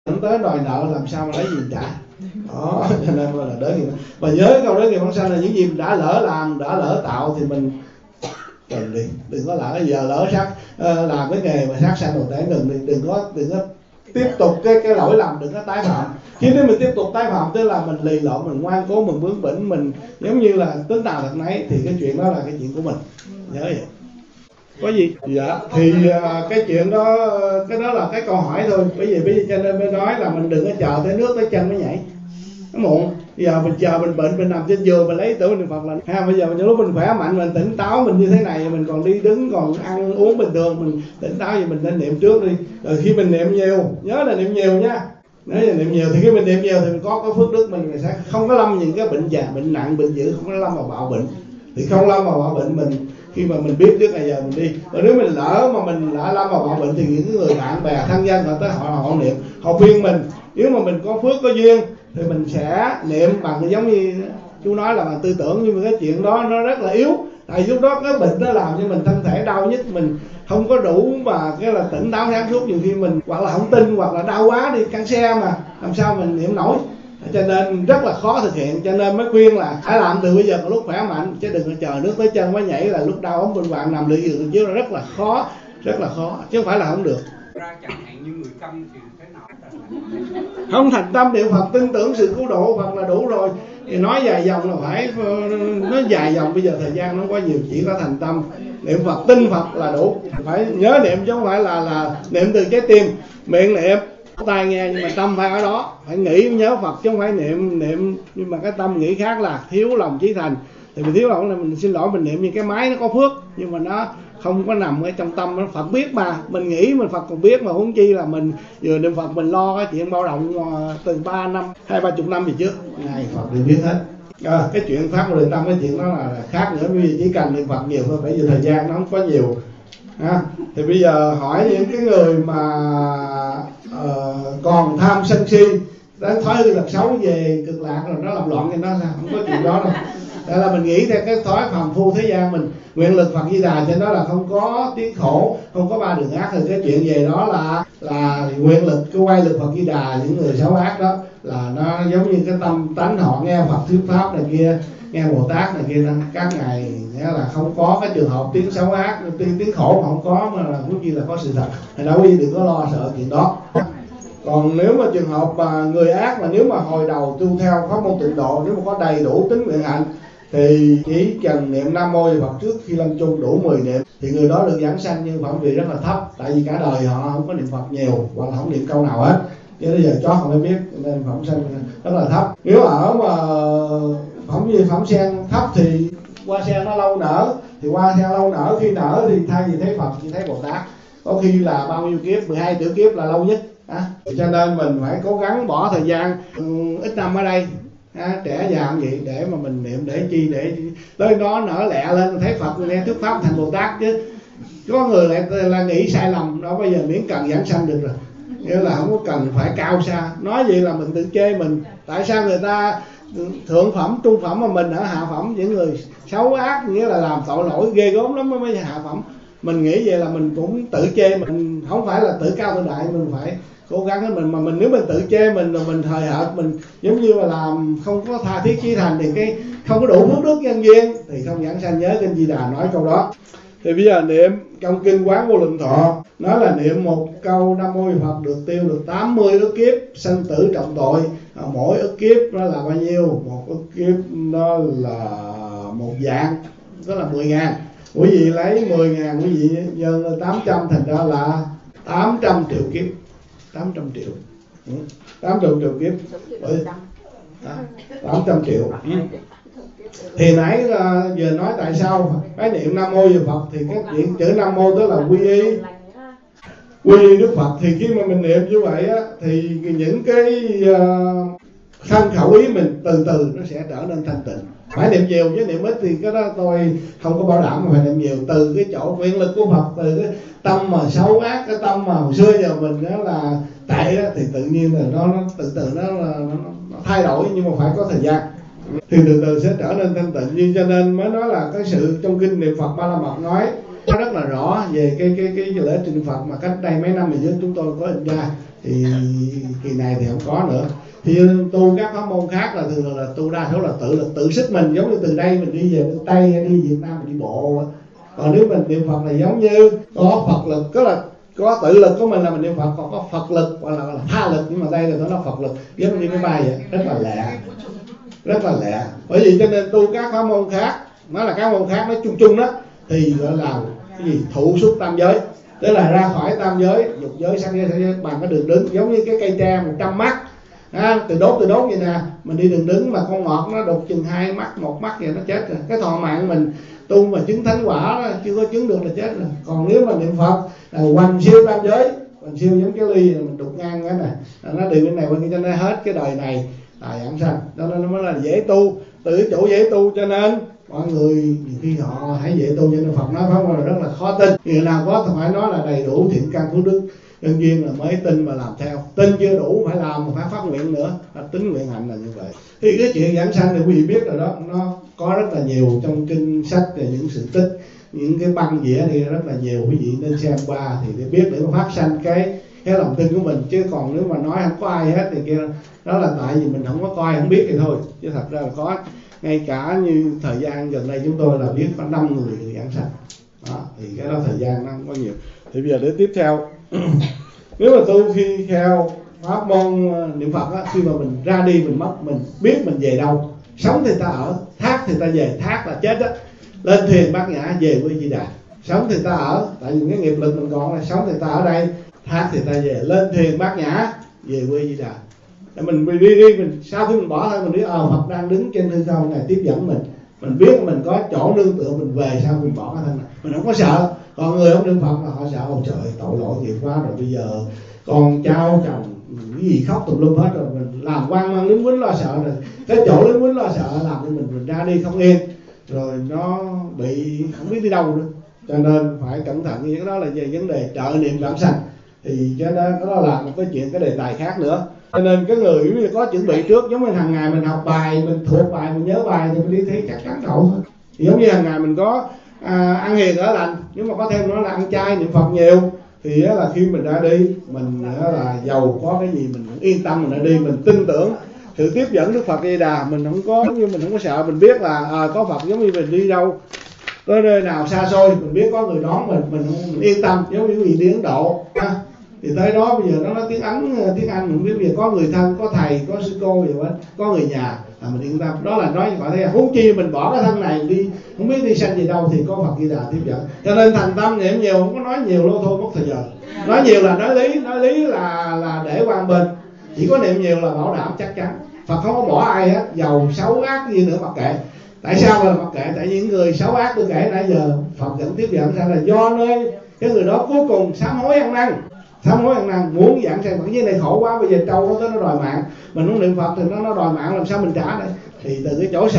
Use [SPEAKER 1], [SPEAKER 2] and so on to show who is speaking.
[SPEAKER 1] Không tới đòi nợ làm sao mà lấy gì trả. Đó, cho nên là đỡ nghiệp. Và nhớ câu đỡ nghiệp vãng sanh là những gì mình đã lỡ làm, đã lỡ tạo thì mình đừng đi, đừng có lỡ giờ lỡ làm cái nghề mà sát sanh đồ tể, đừng có tiếp tục cái lỗi lầm, đừng có tái phạm. Chứ nếu mình tiếp tục tái phạm tức là mình lì lộn, mình ngoan cố, mình bướng bỉnh, mình giống như là tính nào thật nấy, thì cái chuyện đó là cái chuyện của mình. Nhớ vậy. Có gì? Dạ, thì cái chuyện đó, cái đó là cái câu hỏi thôi. Bởi vì cho nên mới nói là mình đừng có chờ tới nước tới chân mới nhảy. Nó muộn. Bây giờ mình chờ mình bệnh, mình nằm trên giường, mình lấy tưởng niệm Phật là bây giờ những lúc mình khỏe mạnh, mình tỉnh táo, mình như thế này, mình còn đi đứng, còn ăn uống bình thường, mình tỉnh táo thì mình nên niệm trước đi. Rồi khi mình niệm nhiều, nhớ là niệm nhiều nha. Nếu là niệm nhiều thì khi mình niệm nhiều thì mình có phước đức, mình sẽ không có lâm những cái bệnh già, bệnh nặng, bệnh dữ, không có lâm vào bạo bệnh. Thì không lâm vào bạo bệnh mình khi mà mình biết trước ngày giờ mình đi. Và nếu mình lỡ mà mình đã lâm vào bạo bệnh thì những người bạn bè thân nhân họ tới họ niệm, họ khuyên mình, nếu mà mình có phước có duyên thì mình sẽ niệm bằng giống như chú nói là bằng tư tưởng, nhưng mà cái chuyện đó nó rất là yếu. Tại lúc đó cái bệnh nó làm cho mình thân thể đau nhất, mình không có đủ mà cái là tỉnh táo sáng suốt, nhiều khi mình hoặc là không tin hoặc là đau quá đi căng xe mà làm sao mình niệm nổi. Cho nên rất là khó thực hiện, cho nên mới khuyên là hãy làm từ bây giờ lúc khỏe mạnh, chứ đừng có chờ nước tới chân mới nhảy, là lúc đau ốm bệnh hoạn nằm lì giường chứ, là rất là khó chứ không phải là không được.
[SPEAKER 2] Chẳng hạn như người câm thì thế nào?
[SPEAKER 1] Không thành tâm niệm Phật, tin tưởng sự cứu độ Phật là đủ rồi. Thì nói dài dòng là phải, nói dài dòng bây giờ thời gian nó quá nhiều, chỉ có thành tâm niệm Phật, tin Phật là đủ. Phải nhớ niệm chứ không phải là niệm từ trái tim, miệng niệm, tai nghe, nhưng mà tâm phải ở đó, phải nghĩ nhớ Phật chứ không phải niệm nhưng mà cái tâm nghĩ khác là thiếu lòng chí thành. Thì mình thiếu lòng là mình xin lỗi, mình niệm như cái máy nó có phước nhưng mà nó không có nằm ở trong tâm. Phật biết mà, mình nghĩ mình Phật còn biết mà, huống chi là mình vừa niệm Phật mình lo cái chuyện bao động từ 20-30 năm về trước, ngày Phật đều biết hết. Cái chuyện phát nguyện tâm, cái chuyện đó là khác nữa, vì chỉ cần niệm Phật nhiều thôi, bởi vì thời gian nó không có nhiều. Thì bây giờ hỏi những cái người mà còn tham sân si, đánh thói hư tật xấu về cực lạc rồi nó làm loạn thì nó sao? Không có chuyện đó đâu. Đây là mình nghĩ theo cái thói phàm phu thế gian mình, nguyện lực Phật Di Đà cho nó là không có tiếng khổ, không có ba đường ác. Thì cái chuyện về đó là nguyện lực, cái quay lực Phật Di Đà, những người xấu ác đó là nó giống như cái tâm tánh họ nghe Phật thuyết pháp này kia, nghe Bồ Tát này kia, các ngài nghĩa là không có cái trường hợp tiếng xấu ác, tiếng khổ mà không có, mà là cũng như là có sự thật. Thành ra quý vị đừng có lo sợ chuyện đó. Còn nếu mà trường hợp mà người ác mà nếu mà hồi đầu tu theo pháp môn tịnh độ, nếu mà có đầy đủ tính nguyện hạnh thì chỉ cần niệm Nam Mô Phật trước khi lâm chung đủ 10 niệm thì người đó được giảng sanh, nhưng phẩm vị rất là thấp, tại vì cả đời họ không có niệm Phật nhiều hoặc là không niệm câu nào hết, chứ bây giờ chó không biết nên phẩm sanh rất là thấp. Nếu ở mà phẩm sen thấp thì hoa sen nó lâu nở, thì hoa sen lâu nở, khi nở thì thay vì thấy Phật chỉ thấy Bồ Tát, có khi là bao nhiêu kiếp, 12 tiểu kiếp là lâu nhất. Cho nên mình phải cố gắng bỏ thời gian ít năm ở đây, trẻ già vậy để mà mình niệm, để chi, để tới đó nở lẹ lên thấy Phật nghe thuyết pháp thành Bồ Tát. Chứ có người lại là nghĩ sai lầm đó, bây giờ miễn cần giảng sanh được rồi, nghĩa là không có cần phải cao xa. Nói vậy là mình tự chê mình. Tại sao người ta thượng phẩm, trung phẩm mà mình ở hạ phẩm, những người xấu ác nghĩa là làm tội lỗi ghê gớm lắm mới hạ phẩm. Mình nghĩ vậy là mình cũng tự chê mình, không phải là tự cao tự đại, mình phải cố gắng hết mình. Mà mình nếu mình tự chê mình rồi mình hời hợt, mình giống như là làm không có tha thiết chí thành thì cái không có đủ phước đức nhân duyên thì không giảng sanh. Nhớ kinh Di Đà nói câu đó. Thì bây giờ niệm trong kinh Quán Vô Lượng Thọ nói là niệm một câu Nam Mô Phật được tiêu được 80 ức kiếp sanh tử trọng tội. Mỗi ức kiếp nó là bao nhiêu? Một ức kiếp nó là 1 vạn, tức là 10.000. Quý vị lấy 10.000 quý vị nhân 800 thành ra là 800 triệu kiếp. 800 triệu 800 triệu kiếp 800 triệu. Thì nãy giờ nói tại sao cái niệm Nam Mô về Phật, thì cái chuyện chữ Nam Mô tức là quy y Đức Phật. Thì khi mà mình niệm như vậy á, thì những cái thân khẩu ý mình từ từ nó sẽ trở nên thanh tịnh. Phải niệm nhiều chứ niệm ít thì cái đó tôi không có bảo đảm, mà phải niệm nhiều. Từ cái chỗ nguyện lực của Phật, từ cái tâm mà xấu ác, cái tâm mà hồi xưa giờ mình đó là tệ đó, thì tự nhiên là nó từ từ nó thay đổi, nhưng mà phải có thời gian thì từ từ sẽ trở nên thanh tịnh. Nhưng cho nên mới nói là cái sự trong kinh niệm Phật Ba La Mật nói rất là rõ về cái lễ trình Phật mà cách đây mấy năm về trước chúng tôi có in ra, thì kỳ này thì không có nữa. Thì tu các pháp môn khác là thường là tu đa số là tự sức mình, giống như từ đây mình đi về bên Tây hay đi Việt Nam mình đi bộ. Còn nếu mình niệm Phật là giống như có Phật lực, tức là có tự lực của mình là mình niệm Phật, còn có Phật lực hoặc là tha lực, nhưng mà đây là nó Phật lực, giống như đi máy bay vậy, rất là lẹ. Bởi vì cho nên tu các pháp môn khác, nó là các môn khác nói chung chung đó, thì gọi là cái gì thụ xuất tam giới, tức là ra khỏi tam giới, dục giới, sắc giới, sắc giới bằng cái đường đứng, giống như cái cây tre 100 mắt. Từ đốt vậy nè, mình đi đường đứng mà con ngọt nó đục chừng 2 mắt, 1 mắt vậy nó chết rồi. Cái thọ mạng mình tu mà chứng thánh quả đó, chưa có chứng được là chết rồi. Còn nếu mà niệm Phật là hoành siêu tam giới, hoành siêu giống cái ly mình đục ngang cái này, nó đi bên này bên kia cho nó hết cái đời này tài ẩn sanh, cho nên nó mới là dễ tu, từ chỗ dễ tu. Cho nên mọi người nhiều khi họ hãy dễ tu, cho nên Phật nói pháp là rất là khó tin. Người nào có thì phải nói là đầy đủ thiện căn phước đức nhân duyên là mới tin mà làm theo. Tin chưa đủ phải làm mà phải phát nguyện nữa, tính nguyện hạnh là như vậy. Thì cái chuyện giảng sanh thì quý vị biết rồi đó, nó có rất là nhiều trong kinh sách về những sự tích, những cái băng vẽ đi rất là nhiều, quý vị nên xem qua thì để biết để mà phát sanh cái lòng tin của mình. Chứ còn nếu mà nói không có ai hết thì kia đó là tại vì mình không có coi không biết thì thôi, chứ thật ra là có. Ngay cả như thời gian gần đây chúng tôi là biết có 5 người giảng sanh đó, thì cái đó thời gian nó không có nhiều. Thì bây giờ để tiếp theo nếu mà tu khi theo pháp môn niệm Phật á, khi mà mình ra đi mình mất, mình biết mình về đâu. Sống thì ta ở, thác thì ta về, thác là chết á, lên thuyền bát nhã về với Di Đà. Sống thì ta ở, tại vì cái nghiệp lực mình còn là sống thì ta ở đây, thác thì ta về, lên thuyền bát nhã về với Di Đà. Mình đi mình sau khi mình bỏ thôi mình biết Phật đang đứng trên hư không này tiếp dẫn mình biết mình có chỗ nương tựa, mình về sau mình bỏ cái thân này, mình không có sợ. Còn người không niệm Phật là họ sợ, trời tội lỗi nghiệp quá rồi, bây giờ con cháu chồng cái gì khóc tùm lum hết rồi, mình làm quan mang lính quýnh lo sợ rồi, cái chỗ lính quýnh lo sợ làm cho mình ra đi không yên, rồi nó bị không biết đi đâu nữa. Cho nên phải cẩn thận. Như cái đó là về vấn đề trợ niệm vãng sanh, thì cái đó là một cái chuyện, cái đề tài khác nữa. Cho nên cái người có chuẩn bị trước, giống như hàng ngày mình học bài, mình thuộc bài, mình nhớ bài thì mình đi thi chắc chắn đậu thôi. Thì giống như hàng ngày mình có ăn hiền ở lành, nếu mà có thêm nó là ăn chay niệm Phật nhiều, thì là khi mình ra đi mình là giàu có cái gì mình cũng yên tâm, mình ra đi mình tin tưởng sự tiếp dẫn Đức Phật Di Đà, mình không có như mình không có sợ, mình biết là có Phật, giống như mình đi đâu tới nơi nào xa xôi mình biết có người đón mình yên tâm. Giống như vị đi Ấn Độ thì tới đó bây giờ nó nói tiếng Anh mình biết, bây giờ có người thân, có thầy, có sư cô gì đó, có người nhà là mình yên tâm. Đó là nói gọi thế, huống chi mình bỏ cái thân này đi không biết đi sanh gì đâu thì có Phật Di Đà tiếp dẫn. Cho nên thành tâm niệm nhiều, không có nói nhiều lâu thôi mất thời giờ. Nói nhiều là nói lý là để quan bên, chỉ có niệm nhiều là bảo đảm chắc chắn. Phật không có bỏ ai hết, giàu xấu ác gì nữa mặc kệ. Tại sao là mặc kệ? Tại những người xấu ác tôi kể nãy giờ Phật vẫn tiếp dẫn ra là do nơi cái người đó cuối cùng sám hối ăn năn, muốn giảng sanh. Cái này khổ quá, bây giờ trâu nó tới nó đòi mạng, mình không niệm Phật thì nó đòi mạng, làm sao mình trả đây? Thì từ cái chỗ sợ